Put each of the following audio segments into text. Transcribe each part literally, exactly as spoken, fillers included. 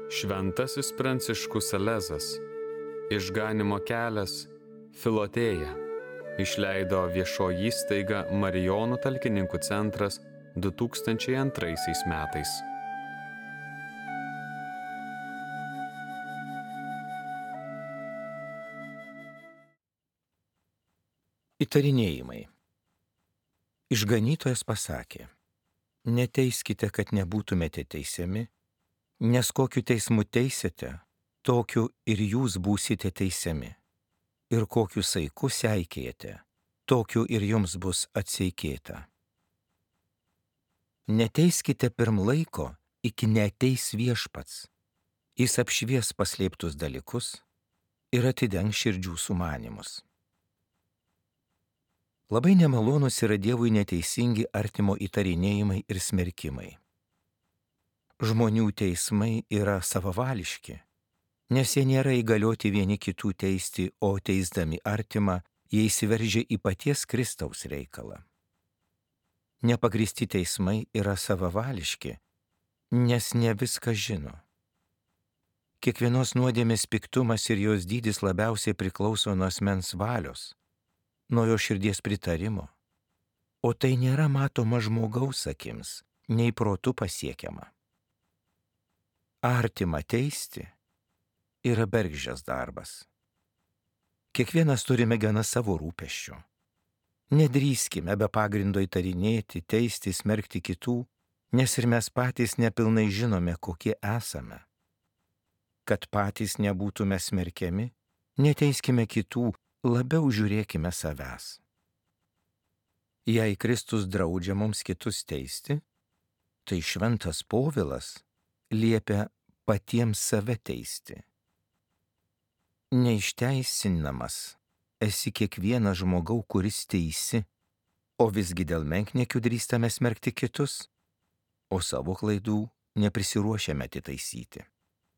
Šventasis Pranciškus Salezas, Išganymo kelias, Filotėja, išleido viešoji įstaiga Marijonų talkininkų centras du tūkstančiai antraisiais metais. Įtarinėjimai. Išganytojas pasakė: neteiskite, kad nebūtumėte teisiami, nes kokiu teismu teisite, tokiu ir jūs būsite teisiami. Ir kokiu saiku seikėjate, tokiu ir jums bus atseikėta. Neteiskite pirm laiko, iki neateis Viešpats. Jis apšvies paslėptus dalykus ir atidengs širdžių sumanymus. Labai nemalonus yra Dievui neteisingi artimo įtarinėjimai ir smerkimai. Žmonių teismai yra savavališki, nes jie nėra įgalioti vieni kitų teisti, o teisdami artimą, jie įsiveržia į paties Kristaus reikalą. Nepagristi teismai yra savavališki, nes ne viską žino. Kiekvienos nuodėmės piktumas ir jos dydis labiausiai priklauso nuo asmens valios, nuo jo širdies pritarimo, o tai nėra matoma žmogaus akims, nei protu pasiekiama. Artimą teisti yra bergždžias darbas. Kiekvienas turime gana savo rūpesčių. Nedrįskime be pagrindo įtarinėti, teisti, smerkti kitų, nes ir mes patys nepilnai žinome, kokie esame. Kad patys nebūtume smerkiami, neteiskime kitų, labiau žiūrėkime savęs. Jei Kristus draudžia mums kitus teisti, tai šventas Povilas liepia patiems save teisti. Neišteisinamas esi kiekvienas žmogau, kuris teisi, o visgi dėl menkniekių drįstame smerkti kitus, o savo klaidų neprisiruošiame atitaisyti.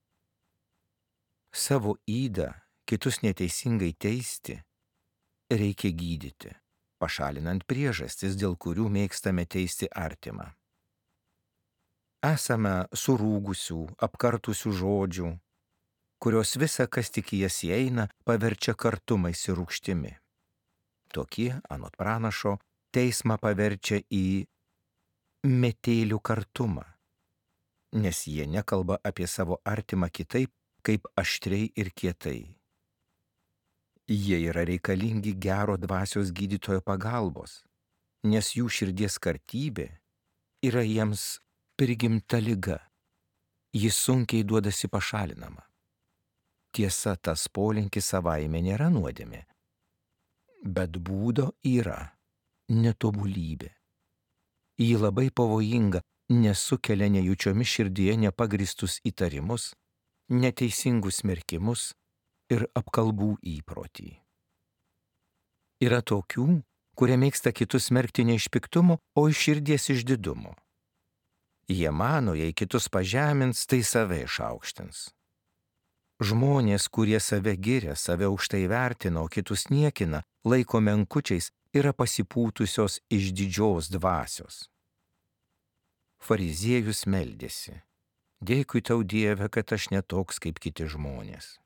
Savo ydą kitus neteisingai teisti reikia gydyti, pašalinant priežastis, dėl kurių mėgstame teisti artimą. Esame surūgusių, apkartusių žodžių, kurios visa, kas tik į jas įeina, paverčia kartumais ir rūgštimi. Tokie, anot pranašo, teismą paverčia į metėlių kartumą, nes jie nekalba apie savo artimą kitaip, kaip aštriai ir kietai. Jie yra reikalingi gero dvasios gydytojo pagalbos, nes jų širdies kartybė yra jiems prigimta liga. Ji sunkiai duodasi pašalinama. Tiesa, tas polinkis savaime nėra nuodėmė, bet būdo yra netobulybė. Ji labai pavojinga, nes sukelia nejučiomis širdyje nepagristus įtarimus, neteisingus smerkimus ir apkalbų įprotį. Yra tokių, kurie mėgsta kitus smerkti ne iš piktumo, o iš širdies išdidumo. Jie mano, jei kitus pažemins, tai save išaukštins. Žmonės, kurie save giria, save aukštai vertina, o kitus niekina, laiko menkučiais, yra pasipūtusios iš didžios dvasios. Fariziejus meldėsi: dėkui tau, Dieve, kad aš netoks kaip kiti žmonės.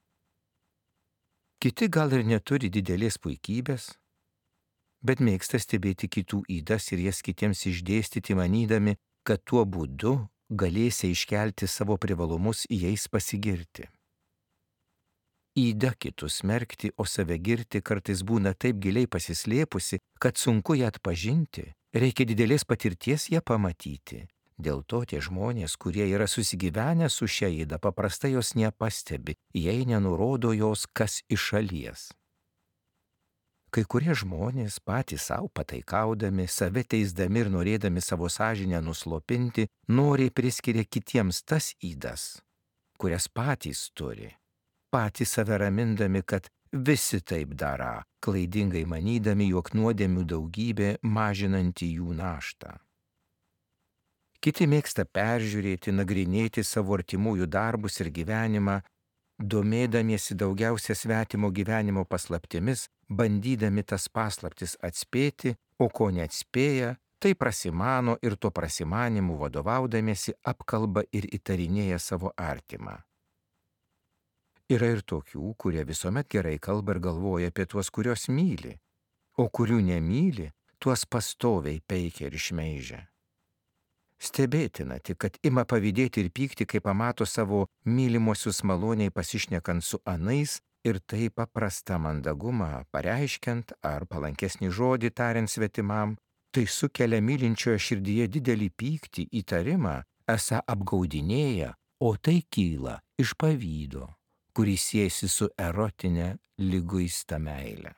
Kiti gal ir neturi didelės puikybės, bet mėgsta stebėti kitų ydas ir jas kitiems išdėstyti, manydami, kad tuo būdu galėsi iškelti savo privalumus, jais pasigirti. Yda kitus smerkti, o save girti kartais būna taip giliai pasislėpusi, kad sunku ją atpažinti, reikia didelės patirties ją pamatyti. Dėl to tie žmonės, kurie yra susigyvenę su šia yda, paprastai jos nepastebi, jei nenurodo jos kas iš šalies. Kai kurie žmonės patys savo pataikaudami, save teisdami ir norėdami savo sąžinę nuslopinti, noriai priskiria kitiems tas ydas, kurias patys turi, patys save ramindami, kad visi taip daro, klaidingai manydami, jog nuodėmių daugybė mažinanti jų naštą. Kiti mėgsta peržiūrėti, nagrinėti savo artimųjų darbus ir gyvenimą, domėdamiesi daugiausia svetimo gyvenimo paslaptimis, bandydami tas paslaptis atspėti, o ko neatspėja, Tai prasimano ir tuo prasimanimu vadovaudamiesi apkalba ir įtarinėja savo artimą. Yra ir tokių, kurie visuomet gerai kalba ir galvoja apie tuos, kuriuos myli, o kurių nemyli, tuos pastoviai peikia ir šmeižia. Stebėtina tik, kad ima pavydėti ir pykti, kai pamato savo mylimosius maloniai pasišnekant su anais ir tai paprastą mandagumą pareiškiant ar palankesnį žodį tariant svetimam, tai sukelia mylinčioje širdyje didelį pyktį, įtarimą, esą apgaudinėja, o tai kyla iš pavydo, kuris siejasi su erotinė liguista meile.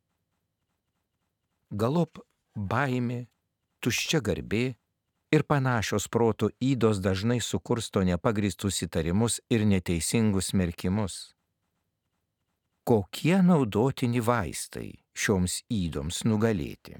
Galop baimė, tuščia garbė ir panašios proto ydos dažnai sukursto nepagristus įtarimus ir neteisingus smerkimus. Kokie naudotini vaistai šioms ydoms nugalėti?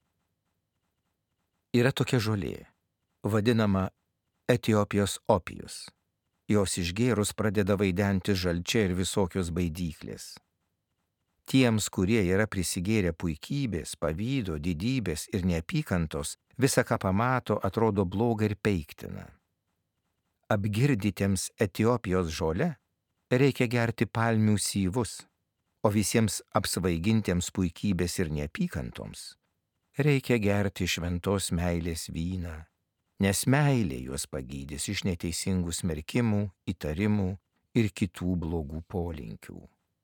Yra tokia žolė, vadinama Etiopijos opijus. Jos išgėrus pradeda vaidenti žalčia ir visokios baidyklės. Tiems, kurie yra prisigėrę puikybės, pavydo, didybės ir neapykantos, visa, ką pamato, atrodo bloga ir peiktina. Apgirdytiems Etiopijos žole reikia gerti palmių syvus, o visiems apsvaigintiems puikybės ir neapykantoms reikia gerti šventos meilės vyną, nes meilė juos pagydys iš neteisingų smerkimų, įtarimų ir kitų blogų polinkių.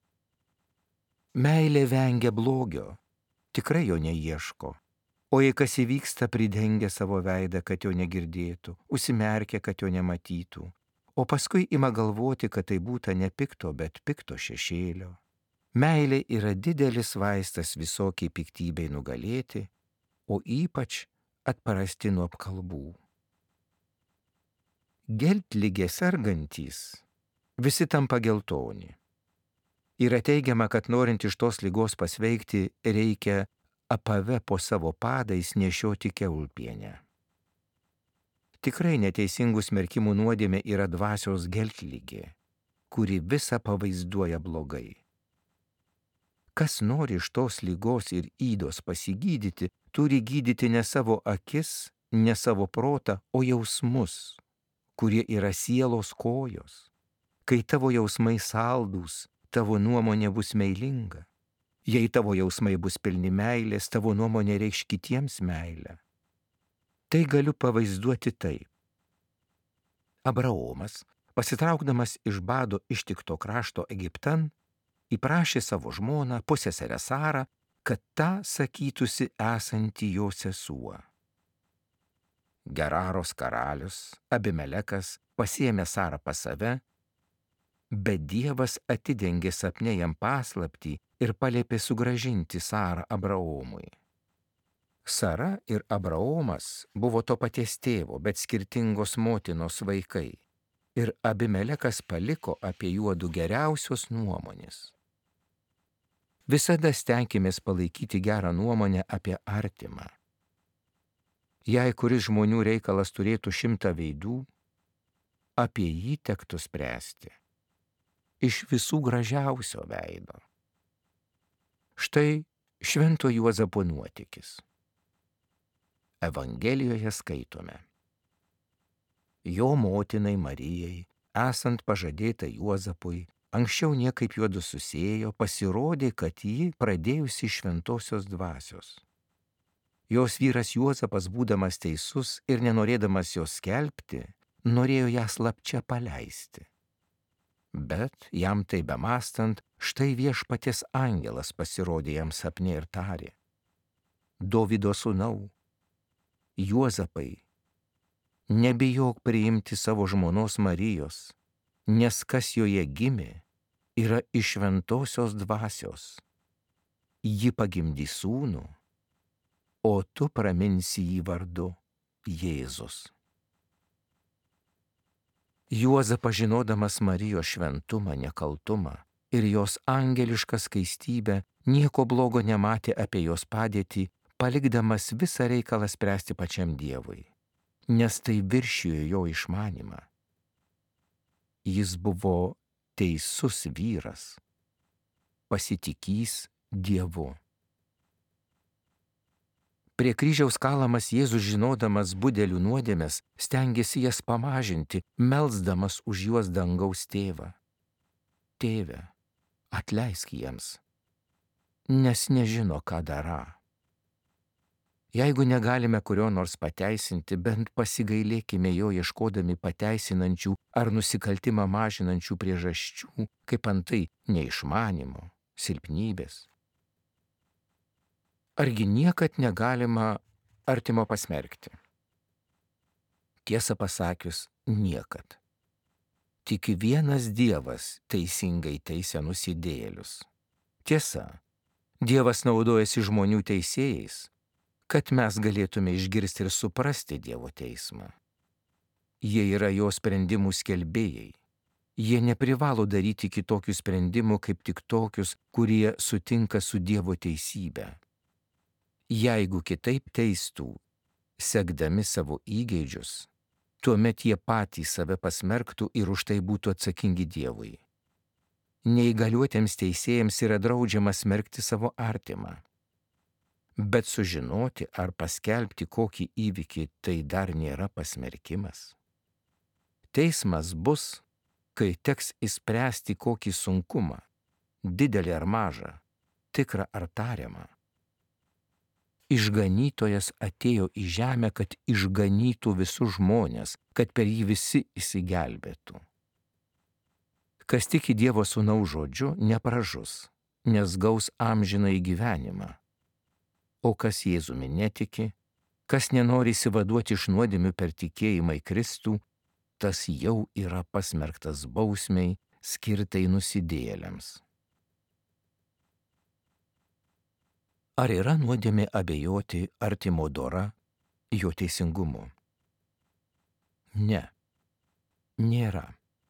Meilė vengia blogio, tikrai jo neieško, o jei kas įvyksta, pridengia savo veidą, kad jo negirdėtų, užsimerkia, kad jo nematytų, o paskui ima galvoti, kad tai būta ne pikto, bet pikto šešėlio. Meilė yra didelis vaistas visokiai piktybei nugalėti, o ypač atprasti nuo apkalbų. Geltligė sergantys visi tampa geltoni. Yra teigiama, kad norint iš tos ligos pasveikti, reikia apave po savo padais nešioti kiaulpienę. Tikrai neteisingų smerkimų nuodėmė yra dvasios geltligė, kuri visą pavaizduoja blogai. Kas nori iš tos ligos ir ydos pasigydyti, turi gydyti ne savo akis, ne savo protą, o jausmus, kurie yra sielos kojos. Kai tavo jausmai saldūs, tavo nuomonė bus meilinga. Jei tavo jausmai bus pilni meilės, tavo nuomonė reikš kitiems meilę. Tai galiu pavaizduoti taip. Abraomas, pasitraukdamas iš bado ištikto krašto Egiptan, įprašė savo žmoną, pusseserę Sarą, kad ta sakytųsi esanti jo sesuo. Geraros karalius Abimelekas pasiėmė Sarą pas save, bet Dievas atidengė sapne jam paslaptį ir paliepė sugrąžinti Sarą Abraomui. Sara ir Abraomas buvo to paties tėvo, bet skirtingos motinos vaikai, ir Abimelekas paliko apie juodu geriausios nuomonės. Visada stenkimės palaikyti gerą nuomonę apie artimą. Jei kuris žmonių reikalas turėtų šimtą veidų, apie jį tektų spręsti iš visų gražiausio veido. Štai Švento Juozapo nuotykis. Evangelijoje skaitome. Jo motinai Marijai, esant pažadėta Juozapui, anksčiau niekaip juodu susėjo, pasirodė, kad ji pradėjusi šventosios dvasios. Jos vyras Juozapas, būdamas teisus ir nenorėdamas jos skelbti, norėjo ją slapčia paleisti. Bet jam tai bemastant, štai viešpaties angelas pasirodė jam sapne ir tarė: Dovydo sūnau, Juozapai, nebijok priimti savo žmonos Marijos, nes kas joje gimė, yra iš šventosios dvasios. Ji pagimdys sūnų, o tu praminsi jį vardu Jėzus. Juozapas, žinodamas Marijos šventumą, nekaltumą ir jos angelišką skaistybę, nieko blogo nematė apie jos padėtį, palikdamas visą reikalą spręsti pačiam Dievui, nes tai viršijo jo išmanymą. Jis buvo teisus vyras, pasitikys Dievu. Prie kryžiaus kalamas Jėzus, žinodamas budelių nuodėmes, stengiasi jas pamažinti, melsdamas už juos dangaus tėvą. Tėve, atleisk jiems, nes nežino, ką daro. Jeigu negalime kurio nors pateisinti, bent pasigailėkime jo ieškodami pateisinančių ar nusikaltimą mažinančių priežasčių, kaip antai neišmanimo, silpnybės. Argi niekad negalima artimo pasmerkti? Tiesą pasakius, niekad. Tik vienas Dievas teisingai teisia nusidėjėlius. Tiesa, Dievas naudojasi žmonių teisėjais, kad mes galėtume išgirsti ir suprasti Dievo teismą. Jie yra jo sprendimų skelbėjai. Jie neprivalo daryti kitokių sprendimų, kaip tik tokius, kurie sutinka su Dievo teisybe. Jeigu kitaip teistų, sekdami savo įgeidžius, tuomet jie patys save pasmerktų ir už tai būtų atsakingi Dievui. Neįgaliuotiems teisėjams yra draudžiama smerkti savo artimą. Bet sužinoti ar paskelbti kokį įvykį tai dar nėra pasmerkimas. Teismas bus, kai teks išspręsti kokį sunkumą, didelį ar mažą, tikrą ar tariamą. Išganytojas atėjo į žemę, kad išganytų visus žmonės, kad per jį visi išsigelbėtų. Kas tiki Dievo Sūnaus žodžiu, nepražus, nes gaus amžinąjį gyvenimą. O kas Jėzumi netiki, kas nenori išsivaduoti iš nuodėmių per tikėjimą į Kristų, tas jau yra pasmerktas bausmei skirtai nusidėjėliams. Ar yra nuodėmė abejoti artimo dora, jo teisingumu? Ne, nėra.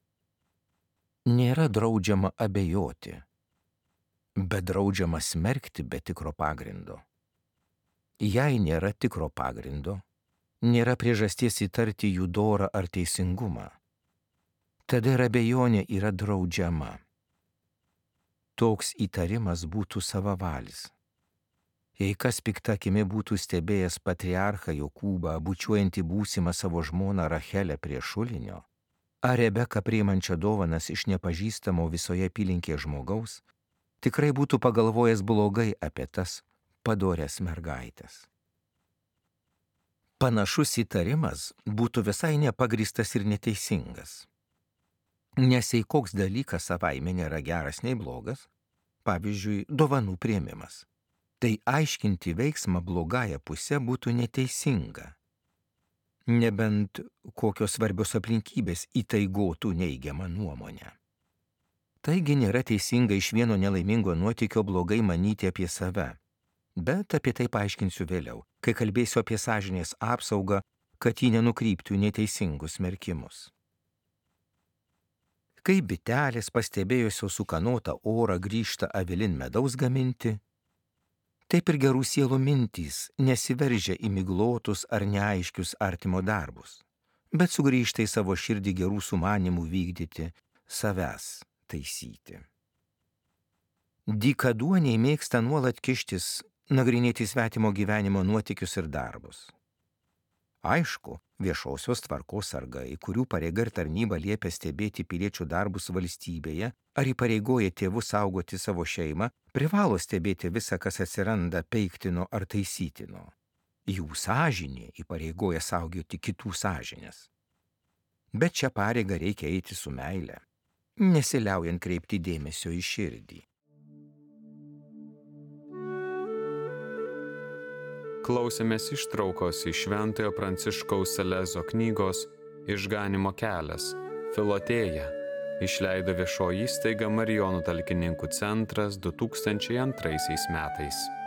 Nėra draudžiama abejoti, bet draudžiama smerkti be tikro pagrindo. Jei nėra tikro pagrindo, nėra priežasties įtarti jų dorą ar teisingumą. Tada ir abejonė yra draudžiama. Toks įtarimas būtų savavalis. Jei kas pikta akimi būtų stebėjęs patriarchą Jokūbą, bučiuojantį būsimą savo žmoną Rachelę prie šulinio, ar Rebeką priimančią dovanas iš nepažįstamo visoje apylinkėje žmogaus, tikrai būtų pagalvojęs blogai apie tas padorias mergaitės. Panašus įtarimas būtų visai nepagristas ir neteisingas. Nes jei koks dalykas savaime nėra geras nei blogas, pavyzdžiui, dovanų priėmimas, tai aiškinti veiksmą blogąją pusę būtų neteisinga. Nebent kokios svarbios aplinkybės įtaigotų neigiamą nuomonę. Taigi nėra teisinga iš vieno nelaimingo nuotykio blogai manyti apie save. Bet apie tai paaiškinsiu vėliau, kai kalbėsiu apie sąžinės apsaugą, kad ji nenukryptų į neteisingus smerkimus. Kai bitelės pastebėjusios sukanotą orą grįžta avilin medaus gaminti, taip ir gerų sielų mintys nesiveržia į miglotus ar neaiškius artimo darbus, bet sugrįžta į savo širdį gerų sumanimų vykdyti, savęs taisyti. Dykaduoniai mėgsta nuolat kištis, nagrinėti svetimo gyvenimo nuotykius ir darbus. Aišku, viešosios tvarkos sargai, kurių pareiga ir tarnyba liepia stebėti piliečių darbus valstybėje ar įpareigoja tėvus saugoti savo šeimą, privalo stebėti visą, kas atsiranda peiktino ar taisytino. Jų sąžinė įpareigoja saugoti kitų sąžinės. Bet šią pareigą reikia eiti su meile, nesiliaujant kreipti dėmesio į širdį. Klausėmės ištraukos iš Šventojo Pranciškaus Salezo knygos Išganymo kelias, Filotėja, išleido viešoji įstaiga Marijonų talkininkų centras du tūkstančiai antraisiais metais.